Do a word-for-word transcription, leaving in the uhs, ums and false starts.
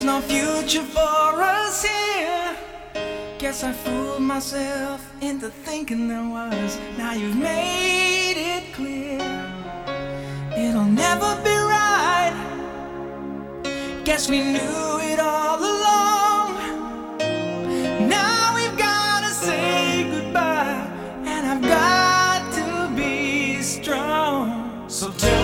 No future for us here. Guess I fooled myself into thinking there was. Now you've made it clear it'll never be right. Guess we knew it all along. Now we've gotta say goodbye, and I've got to be strong. So tell